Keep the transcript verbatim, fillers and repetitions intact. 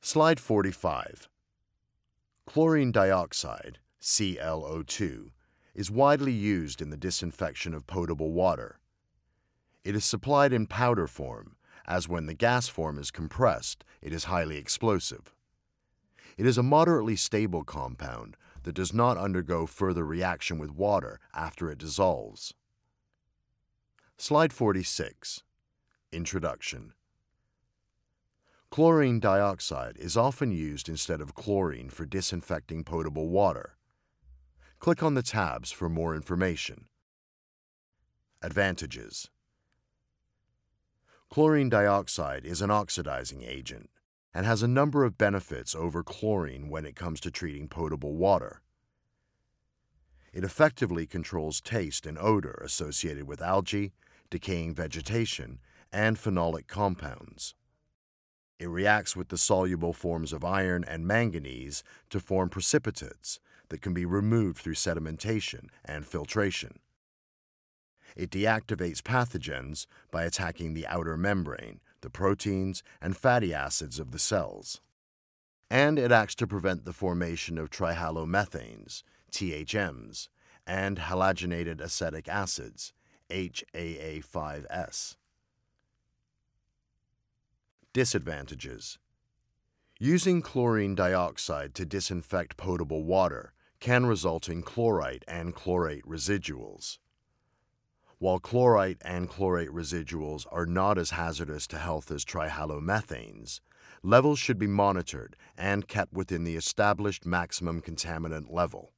Slide forty-five. Chlorine dioxide, C l O two, is widely used in the disinfection of potable water. It is supplied in powder form, as when the gas form is compressed, it is highly explosive. It is a moderately stable compound that does not undergo further reaction with water after it dissolves. Slide forty-six. Introduction. Chlorine dioxide is often used instead of chlorine for disinfecting potable water. Click on the tabs for more information. Advantages. Chlorine dioxide is an oxidizing agent and has a number of benefits over chlorine when it comes to treating potable water. It effectively controls taste and odor associated with algae, decaying vegetation, and phenolic compounds. It reacts with the soluble forms of iron and manganese to form precipitates that can be removed through sedimentation and filtration. It deactivates pathogens by attacking the outer membrane, the proteins, and fatty acids of the cells. And it acts to prevent the formation of trihalomethanes, T H Ms, and halogenated acetic acids, H A A five S. Disadvantages. Using chlorine dioxide to disinfect potable water can result in chlorite and chlorate residuals. While chlorite and chlorate residuals are not as hazardous to health as trihalomethanes, levels should be monitored and kept within the established maximum contaminant level.